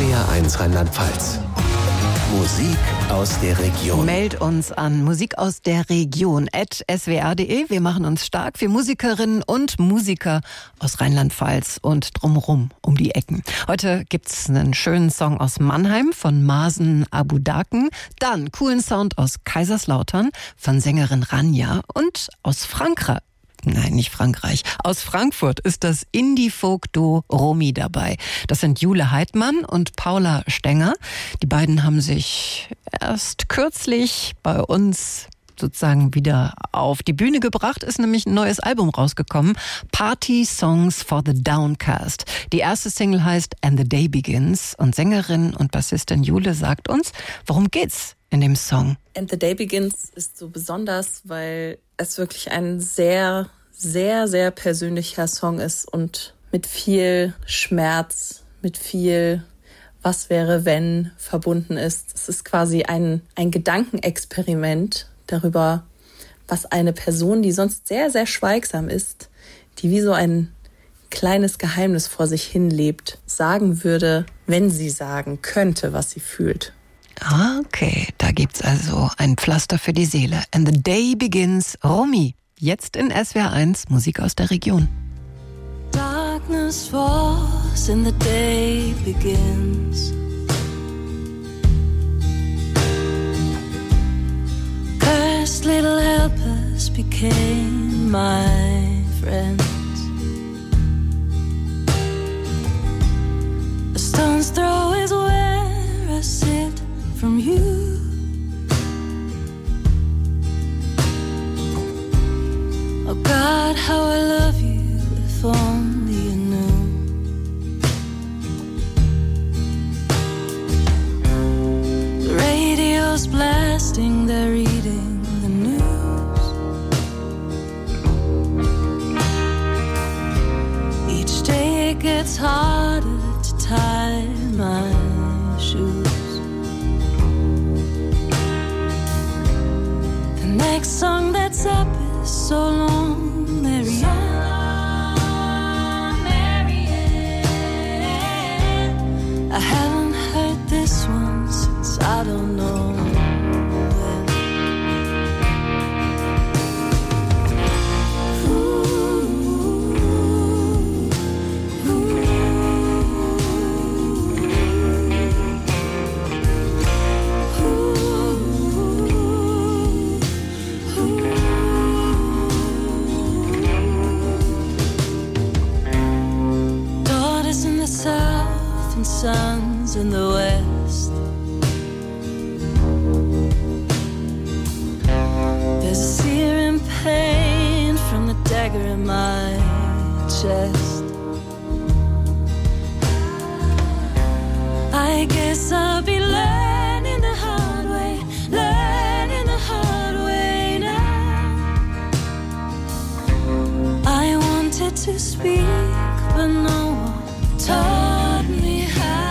SWR1 Rheinland-Pfalz. Musik aus der Region. Meld uns an Musik aus der Region @swr.de. Wir machen uns stark für Musikerinnen und Musiker aus Rheinland-Pfalz und drumherum um die Ecken. Heute gibt's einen schönen Song aus Mannheim von Masen Abudaken, dann coolen Sound aus Kaiserslautern von Sängerin Rania und aus Frankreich. Nein, nicht Frankreich. Aus Frankfurt ist das Indie-Folk-Duo Romy dabei. Das sind Jule Heidmann und Paula Stenger. Die beiden haben sich erst kürzlich bei uns sozusagen wieder auf die Bühne gebracht, ist nämlich ein neues Album rausgekommen. Party Songs for the Downcast. Die erste Single heißt And the Day Begins und Sängerin und Bassistin Jule sagt uns, worum geht's in dem Song? And the Day Begins ist so besonders, weil es wirklich ein sehr, sehr, sehr persönlicher Song ist und mit viel Schmerz, mit viel Was wäre wenn verbunden ist. Es ist quasi ein Gedankenexperiment darüber, was eine Person, die sonst sehr, sehr schweigsam ist, die wie so ein kleines Geheimnis vor sich hin lebt, sagen würde, wenn sie sagen könnte, was sie fühlt. Okay, da gibt's also ein Pflaster für die Seele. And the Day Begins, Romy. Jetzt in SWR1, Musik aus der Region. Darkness falls and the day begins. Cursed little helpers became my friends. A stone's throw is where I sit from you. Oh God, how I love you, if only you knew. The radio's blasting, they're reading the news. Each day it gets harder to tie my shoes. The next song that's up is So Long, Marianne. I haven't heard this one since I don't know when. Daughters in the south and sons in the west. There's a searing pain from the dagger in my chest. I guess I'll be learning the hard way, learning the hard way now. I wanted to speak, but no one taught me how.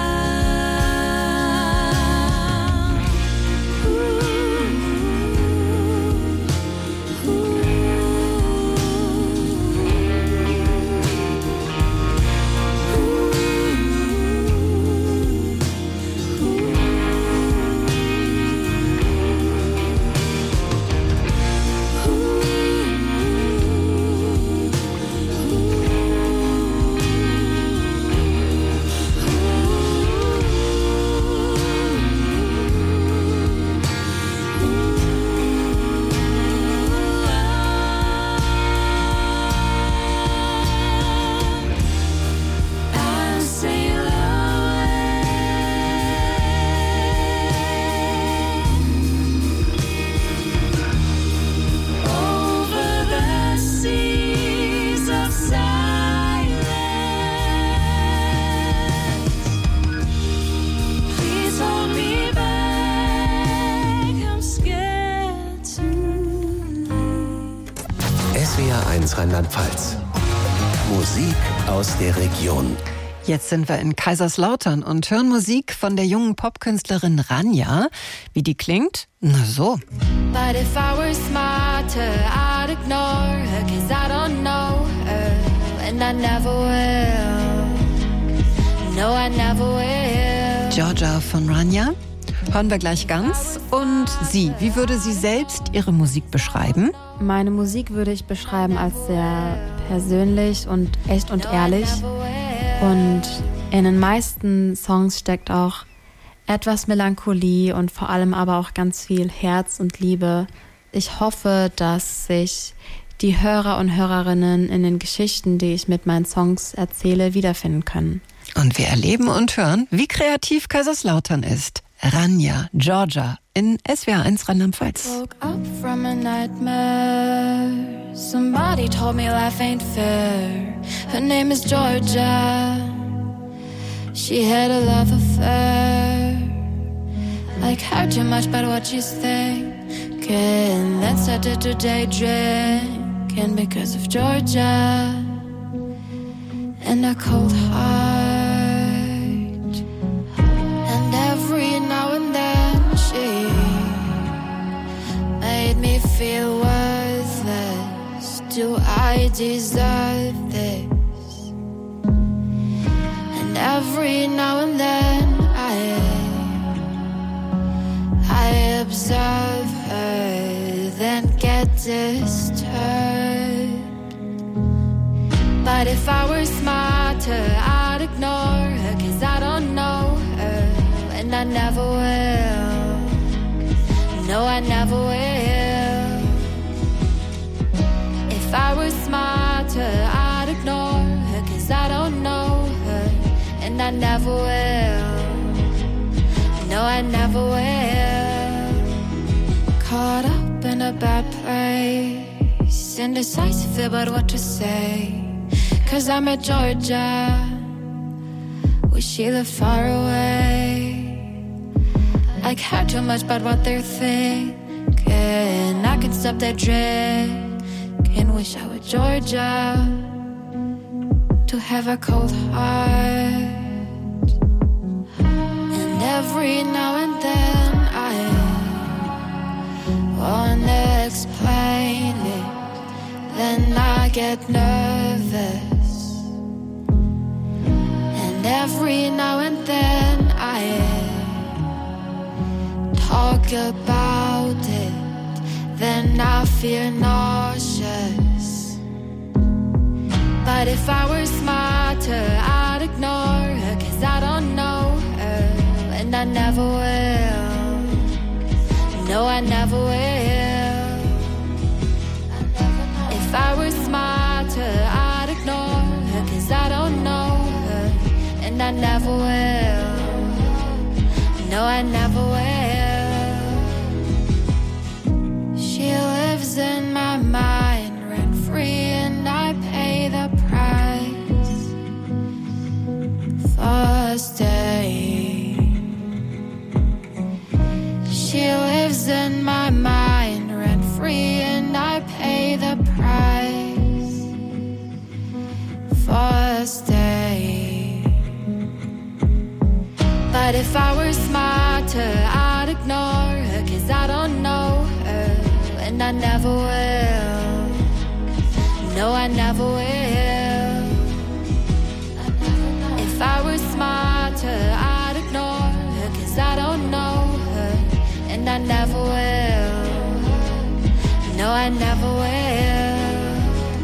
SWR1 Rheinland-Pfalz. Musik aus der Region. Jetzt sind wir in Kaiserslautern und hören Musik von der jungen Popkünstlerin Rania. Wie die klingt? Na so. But if I were smarter, I'd ignore her, 'cause I don't know her, and I never will. No, I never will. Georgia von Rania. Hören wir gleich ganz. Und sie, wie würde sie selbst ihre Musik beschreiben? Meine Musik würde ich beschreiben als sehr persönlich und echt und ehrlich. Und in den meisten Songs steckt auch etwas Melancholie und vor allem aber auch ganz viel Herz und Liebe. Ich hoffe, dass sich die Hörer und Hörerinnen in den Geschichten, die ich mit meinen Songs erzähle, wiederfinden können. Und wir erleben und hören, wie kreativ Kaiserslautern ist. Rania, Georgia in SWR 1 Rheinland-Pfalz. Woke up from a nightmare. Somebody told me life ain't fair. Her name is Georgia. She had a love affair. Like her too much about what she's thinking. Then started to day drinking because of Georgia and a cold heart. And every now and then she made me feel worthless. Do I deserve this? And every now and then I observe her, then get disturbed. But if I were smarter, I'd ignore her, 'cause I don't know her, and I never will. No, I never will. If I were smarter, I'd ignore her, 'cause I don't know her, and I never will. No, I never will. Caught up in a bad place, indecisive about what to say. 'Cause I'm at Georgia, wish she lived far away. I care too much about what they're thinking. I can stop that drinking. Wish I were Georgia, to have a cold heart. And every now and then I wanna explain it, then I get nervous. And every now and then I talk about it, then I feel nauseous. But if I were smarter, I'd ignore her, 'cause I don't know her, and I never will. No, I never will. If I were smarter, I'd ignore her, 'cause I don't know her, and I never will. No, I never will. She lives in my mind, rent free, and I pay the price for staying. She lives in my mind, rent free, and I pay the price for staying. But if I were smarter, I'd ignore her, 'cause I don't know her, and I never will. No, I never will. If I were smarter, I'd ignore her, 'cause I don't know her, and I never will. No, I never will.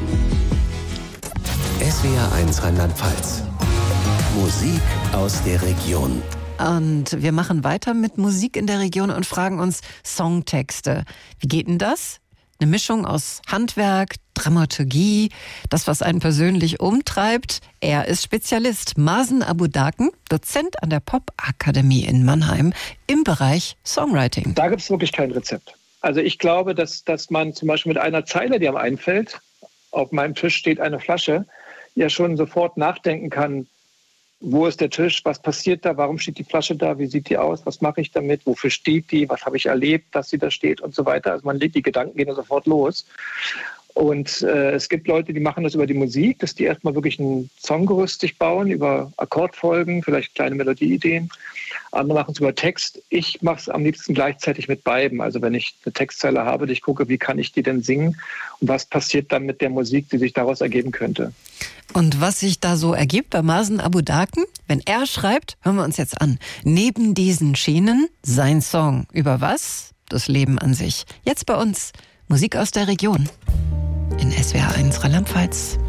SWR 1 Rheinland-Pfalz. Musik aus der Region. Und wir machen weiter mit Musik in der Region und fragen uns Songtexte. Wie geht denn das? Eine Mischung aus Handwerk, Dramaturgie, das, was einen persönlich umtreibt. Er ist Spezialist, Masen Abudaken, Dozent an der Popakademie in Mannheim im Bereich Songwriting. Da gibt es wirklich kein Rezept. Also ich glaube, dass man zum Beispiel mit einer Zeile, die einem einfällt, auf meinem Tisch steht eine Flasche, ja schon sofort nachdenken kann, wo ist der Tisch, was passiert da, warum steht die Flasche da, wie sieht die aus, was mache ich damit, wofür steht die, was habe ich erlebt, dass sie da steht und so weiter. Also die Gedanken gehen da sofort los. Und es gibt Leute, die machen das über die Musik, dass die erstmal wirklich ein Songgerüst sich bauen, über Akkordfolgen, vielleicht kleine Melodieideen. Andere machen es über Text. Ich mache es am liebsten gleichzeitig mit beiden. Also wenn ich eine Textzeile habe, ich gucke, wie kann ich die denn singen und was passiert dann mit der Musik, die sich daraus ergeben könnte. Und was sich da so ergibt bei Mazen Abu Daken, wenn er schreibt, hören wir uns jetzt an. Neben diesen Schienen sein Song. Über was? Das Leben an sich. Jetzt bei uns Musik aus der Region. In SWR 1 Rheinland-Pfalz.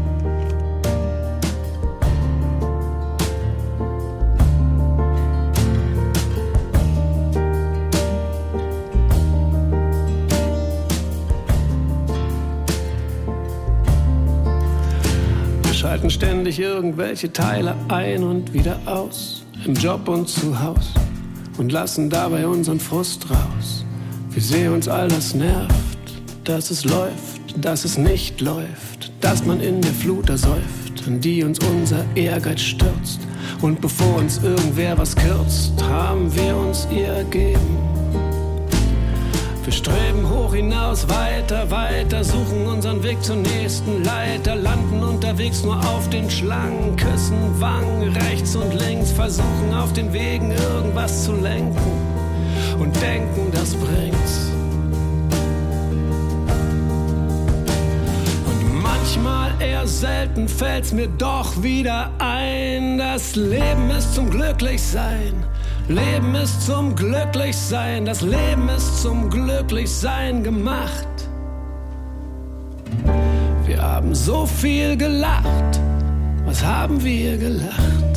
Schalten ständig irgendwelche Teile ein und wieder aus, im Job und zu Haus, und lassen dabei unseren Frust raus. Wie sehr uns all das nervt, dass es läuft, dass es nicht läuft, dass man in der Flut ersäuft, in die uns unser Ehrgeiz stürzt. Und bevor uns irgendwer was kürzt, haben wir uns ihr ergeben. Wir streben hoch hinaus, weiter, weiter, suchen unseren Weg zur nächsten Leiter, landen unterwegs nur auf den Schlangen, küssen Wangen rechts und links, versuchen auf den Wegen irgendwas zu lenken und denken, das bringt's. Und manchmal, eher selten, fällt's mir doch wieder ein, das Leben ist zum Glücklichsein. Leben ist zum Glücklichsein, das Leben ist zum Glücklichsein gemacht. Wir haben so viel gelacht, was haben wir gelacht?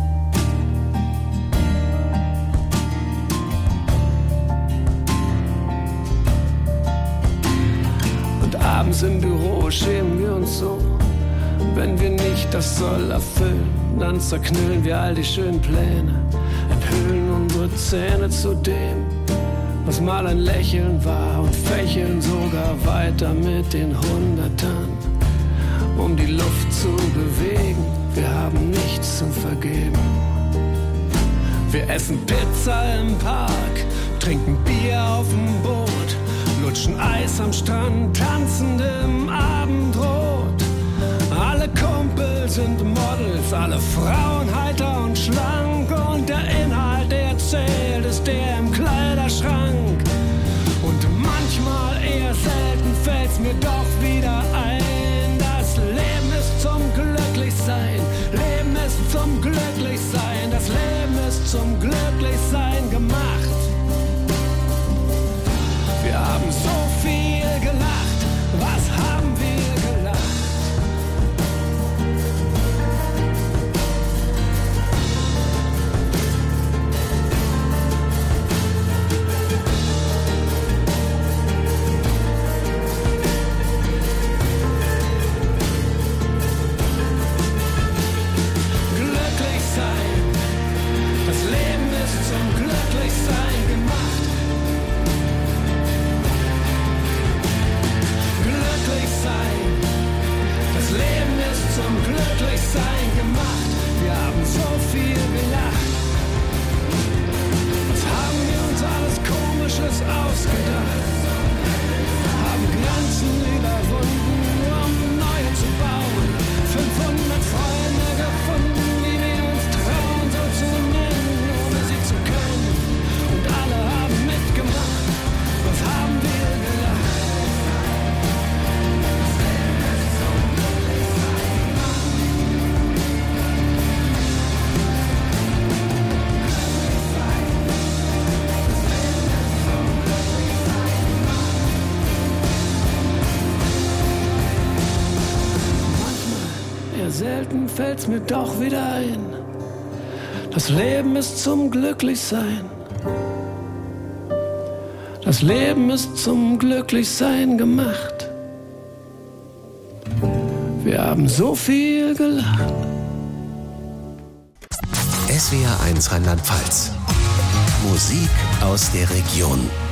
Und abends im Büro schämen wir uns so, wenn wir nicht das Soll erfüllen, dann zerknüllen wir all die schönen Pläne, enthüllen unsere Zähne zu dem, was mal ein Lächeln war, und fächeln sogar weiter mit den Hundertern, um die Luft zu bewegen. Wir haben nichts zu vergeben. Wir essen Pizza im Park, trinken Bier auf dem Boot, lutschen Eis am Strand, tanzen im Abendrot. Alle Kumpel sind Models, alle Frauen heiter und schlank, und der Inhalt, der zählt, ist der im Kleiderschrank. Und manchmal, eher selten, fällt's mir doch wieder ein, das Leben ist zum Glücklichsein, Leben ist zum Glücklichsein, das Leben ist zum Glücklichsein gemacht. Wir haben so viel gelacht, was haben wir gelacht? Selten fällt's mir doch wieder ein, das Leben ist zum Glücklichsein. Das Leben ist zum Glücklichsein gemacht. Wir haben so viel gelacht. SWR 1 Rheinland-Pfalz. Musik aus der Region.